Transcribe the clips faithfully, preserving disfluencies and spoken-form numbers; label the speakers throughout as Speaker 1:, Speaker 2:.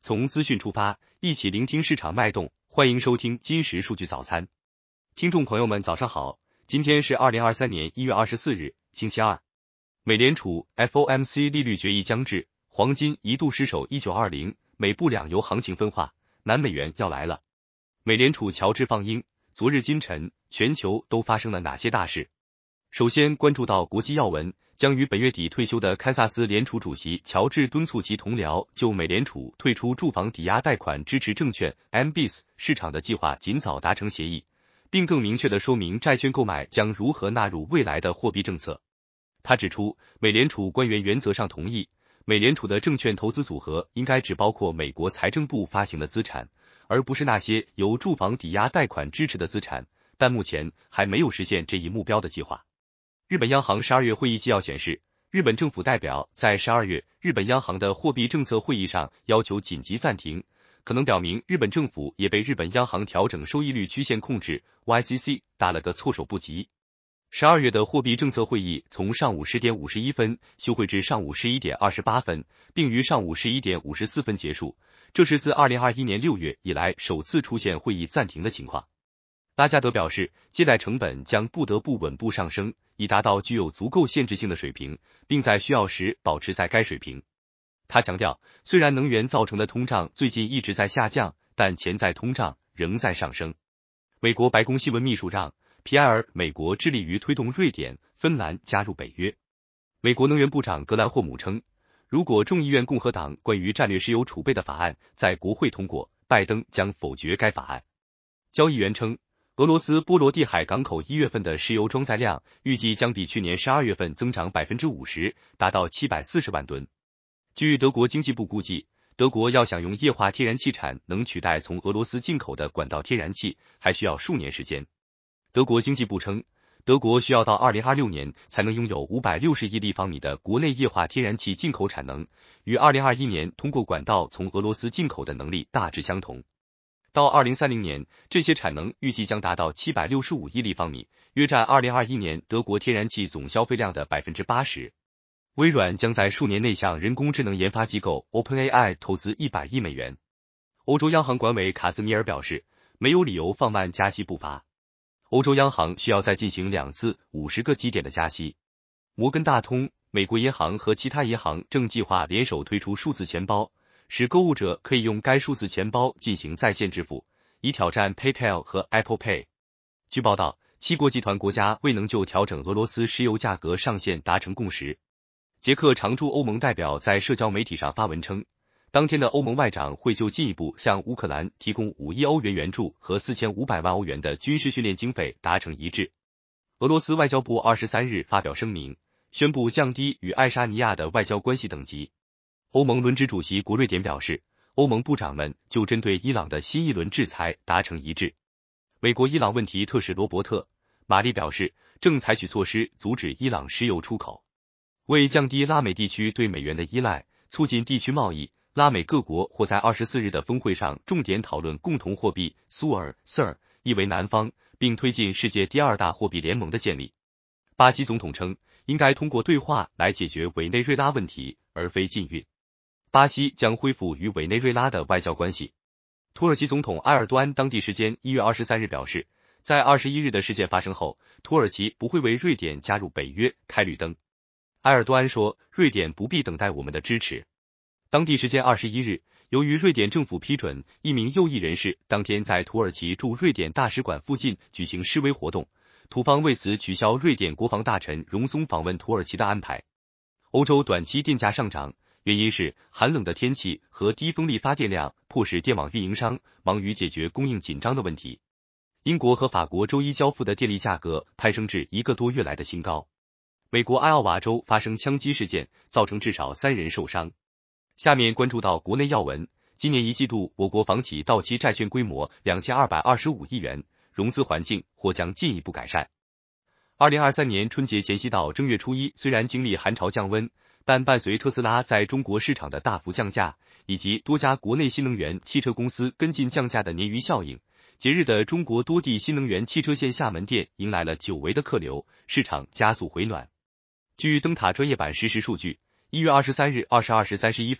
Speaker 1: 从资讯出发，一起聆听市场脉动。欢迎收听今时数据早餐。听众朋友们早上好，今天是二零二三年一月二十四日，星期二。美联储 F O M C 利率决议将至，黄金一度失守一九二零，美布两油行情分化，南美元要来了。美联储乔治放鹰，昨日今晨，全球都发生了哪些大事？首先关注到国际要闻，将于本月底退休的堪萨斯联储主席乔治敦促其同僚就美联储退出住房抵押贷款支持证券 M B S 市场的计划尽早达成协议，并更明确地说明债券购买将如何纳入未来的货币政策。他指出，美联储官员原则上同意，美联储的证券投资组合应该只包括美国财政部发行的资产，而不是那些由住房抵押贷款支持的资产，但目前还没有实现这一目标的计划。日本央行十二月会议纪要显示，日本政府代表在十二月日本央行的货币政策会议上要求紧急暂停，可能表明日本政府也被日本央行调整收益率曲线控制 Y C C 打了个措手不及。十二月的货币政策会议从上午十点五十一分休会至上午十一点二十八分，并于上午十一点五十四分结束，这是自二零二一年六月以来首次出现会议暂停的情况。拉加德表示，借贷成本将不得不稳步上升，以达到具有足够限制性的水平，并在需要时保持在该水平。他强调，虽然能源造成的通胀最近一直在下降，但潜在通胀仍在上升。美国白宫新闻秘书长皮埃尔·美国致力于推动瑞典、芬兰加入北约。美国能源部长格兰霍姆称，如果众议院共和党关于战略石油储备的法案在国会通过，拜登将否决该法案。交易员称，俄罗斯波罗的海港口一月份的石油装载量预计将比去年十二月份增长 百分之五十， 达到七百四十万吨。据德国经济部估计，德国要想用液化天然气产能取代从俄罗斯进口的管道天然气，还需要数年时间。德国经济部称，德国需要到二零二六年才能拥有五百六十亿立方米的国内液化天然气进口产能，与二零二一年通过管道从俄罗斯进口的能力大致相同。到二零三零年，这些产能预计将达到七百六十五亿立方米，约占二零二一年德国天然气总消费量的 百分之八十。微软将在数年内向人工智能研发机构 OpenAI 投资一百亿美元。欧洲央行管委卡兹米尔表示，没有理由放慢加息步伐。欧洲央行需要再进行两次五十个基点的加息。摩根大通、美国银行和其他银行正计划联手推出数字钱包，使购物者可以用该数字钱包进行在线支付，以挑战 PayPal 和 Apple Pay。据报道，七国集团国家未能就调整俄罗斯石油价格上限达成共识。捷克常驻欧盟代表在社交媒体上发文称，当天的欧盟外长会就进一步向乌克兰提供五亿欧元援助和四千五百万欧元的军事训练经费达成一致。俄罗斯外交部二十三日发表声明，宣布降低与爱沙尼亚的外交关系等级。欧盟轮值主席国瑞典表示，欧盟部长们就针对伊朗的新一轮制裁达成一致。美国伊朗问题特使罗伯特·马利表示，正采取措施阻止伊朗石油出口。为降低拉美地区对美元的依赖，促进地区贸易，拉美各国或在二十四日的峰会上重点讨论共同货币苏尔 S I R 意为南方，并推进世界第二大货币联盟的建立。巴西总统称，应该通过对话来解决委内瑞拉问题，而非禁运。巴西将恢复与委内瑞拉的外交关系。土耳其总统埃尔多安当地时间一月二十三日表示，在二十一日的事件发生后，土耳其不会为瑞典加入北约开绿灯。埃尔多安说，瑞典不必等待我们的支持。当地时间二十一日，由于瑞典政府批准，一名右翼人士当天在土耳其驻瑞典大使馆附近举行示威活动，土方为此取消瑞典国防大臣荣松访问土耳其的安排。欧洲短期电价上涨，原因是寒冷的天气和低风力发电量迫使电网运营商忙于解决供应紧张的问题。英国和法国周一交付的电力价格攀升至一个多月来的新高。美国艾奥瓦州发生枪击事件，造成至少三人受伤。下面关注到国内要闻，今年一季度我国房企到期债券规模两千二百二十五亿元，融资环境或将进一步改善。二零二三年春节前夕到正月初一，虽然经历寒潮降温，但伴随特斯拉在中国市场的大幅降价，以及多家国内新能源汽车公司跟进降价的鲶鱼效应，节日的中国多地新能源汽车线下门店迎来了久违的客流，市场加速回暖。据灯塔专业版实时数据，一月二十三日二十二时三十一分，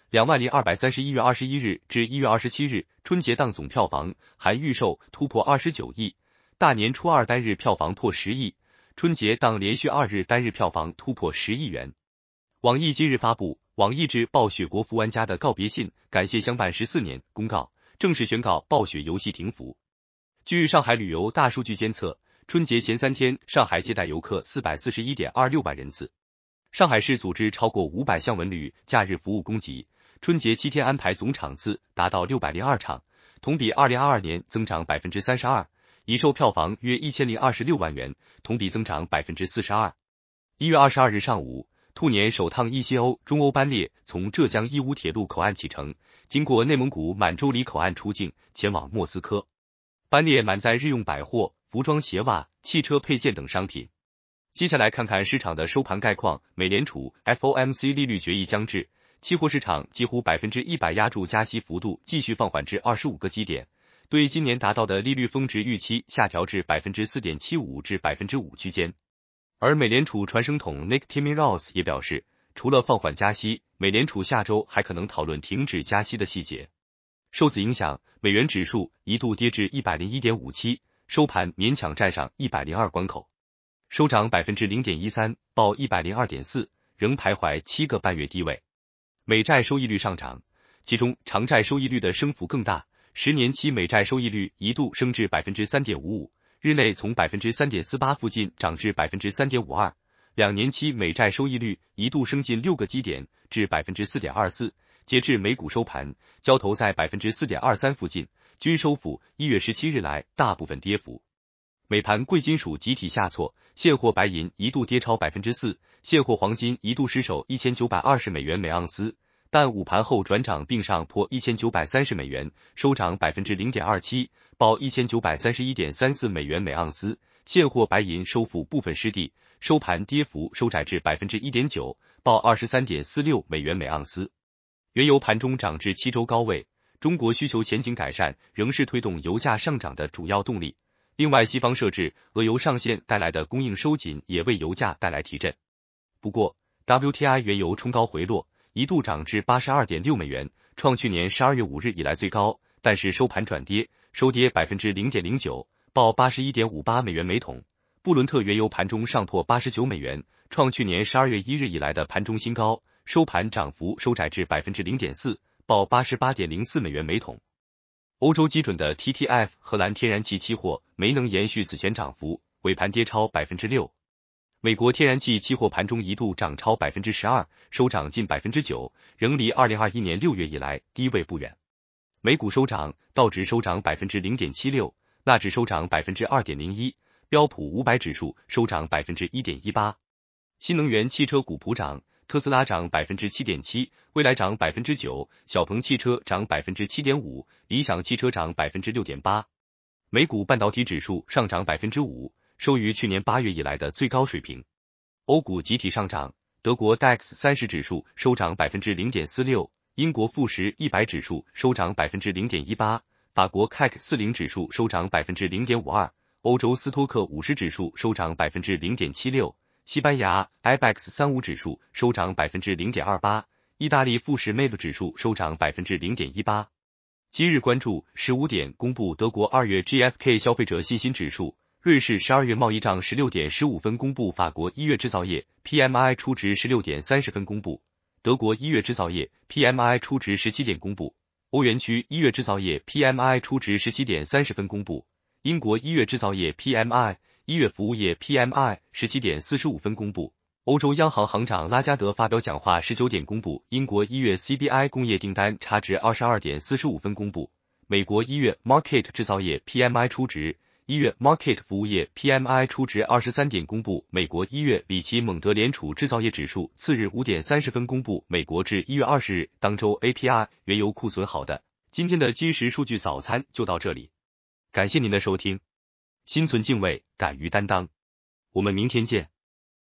Speaker 1: 两万零二百三十一月二十一日至一月二十七日春节档总票房含预售突破二十九亿，大年初二单日票房破十亿，春节档连续二日单日票房突破十亿元。网易今日发布网易致暴雪国服玩家的告别信，感谢相伴十四年公告，正式宣告暴雪游戏停服。据上海旅游大数据监测，春节前三天上海接待游客 四百四十一点二六万人次。上海市组织超过五百项文旅假日服务供给，春节七天安排总场次达到六百零二场，同比二零二二年增长 百分之三十二， 已售票房约一千零二十六万元，同比增长 百分之四十二。一月二十二日上午，兔年首趟一西欧中欧班列从浙江义乌铁路口岸启程，经过内蒙古满洲里口岸出境，前往莫斯科。班列满载日用百货、服装鞋袜、汽车配件等商品。接下来看看市场的收盘概况。美联储 F O M C 利率决议将至，期货市场几乎 百分之百 压住加息幅度继续放缓至二十五个基点，对今年达到的利率峰值预期下调至 百分之四点七五 至 百分之五 区间。而美联储传声筒 Nick Timiraos 也表示，除了放缓加息，美联储下周还可能讨论停止加息的细节。受此影响，美元指数一度跌至 一百零一点五七， 收盘勉强站上一百零二关口，收涨 百分之零点一三， 报 一百零二点四， 仍徘徊七个半月低位。美债收益率上涨，其中长债收益率的升幅更大，十年期美债收益率一度升至 百分之三点五五， 日内从 百分之三点四八 附近涨至 百分之三点五二， 两年期美债收益率一度升近六个基点至 百分之四点二四， 截至美股收盘，交投在 百分之四点二三 附近，均收复一月十七日来大部分跌幅。美盘贵金属集体下挫，现货白银一度跌超 百分之四， 现货黄金一度失守一千九百二十美元每盎司，但午盘后转涨并上破一千九百三十美元，收涨 百分之零点二七， 报 一千九百三十一点三四美元每盎司，现货白银收复部分失地，收盘跌幅收窄至 百分之一点九， 报 二十三点四六美元每盎司。原油盘中涨至七周高位，中国需求前景改善仍是推动油价上涨的主要动力。另外，西方设置俄油上限带来的供应收紧也为油价带来提振。不过 W T I 原油冲高回落，一度涨至 八十二点六美元，创去年十二月五日以来最高，但是收盘转跌，收跌 百分之零点零九， 报 八十一点五八美元每桶。布伦特原油盘中上破八十九美元，创去年十二月一日以来的盘中新高，收盘涨幅收窄至 百分之零点四， 报 八十八点零四美元每桶。欧洲基准的 T T F 荷兰天然气期货没能延续此前涨幅，尾盘跌超 百分之六。美国天然气期货盘中一度涨超 百分之十二， 收涨近 百分之九， 仍离二零二一年六月以来低位不远。美股收涨，道指收涨 百分之零点七六， 纳指收涨 百分之二点零一， 标普五百指数收涨 百分之一点一八。新能源汽车股普涨，特斯拉涨 百分之七点七， 蔚来涨 百分之九， 小鹏汽车涨 百分之七点五， 理想汽车涨 百分之六点八。美股半导体指数上涨 百分之五， 收于去年八月以来的最高水平。欧股集体上涨，德国 D A X 三十指数收涨 百分之零点四六， 英国富时一百指数收涨 百分之零点一八， 法国 C A C 四十 指数收涨 百分之零点五二， 欧洲斯托克五十指数收涨 百分之零点七六，西班牙 I B E X 三十五 指数收涨 百分之零点二八， 意大利富时 M A B 指数收涨 百分之零点一八。今日关注十五点公布德国二月 G F K 消费者信心指数，瑞士十二月贸易账十六点十五分公布，法国一月制造业 P M I 初值十六点三十分公布，德国一月制造业 P M I 初值十七点公布，欧元区一月制造业 P M I 初值十七点三十分公布，英国一月制造业 P M I、一月服务业 P M I 十七点四十五分公布。欧洲央行行长拉加德发表讲话十九点公布。英国一月 C B I 工业订单差值二十二点四十五分公布。美国一月 Market 制造业 P M I 初值，一月 Market 服务业 P M I 初值二十三点公布。美国一月里奇蒙德联储制造业指数次日五点三十分公布。美国至一月二十日当周 A P I 原油库存好的。今天的基石数据早餐就到这里，感谢您的收听。心存敬畏，敢于担当，我们明天见。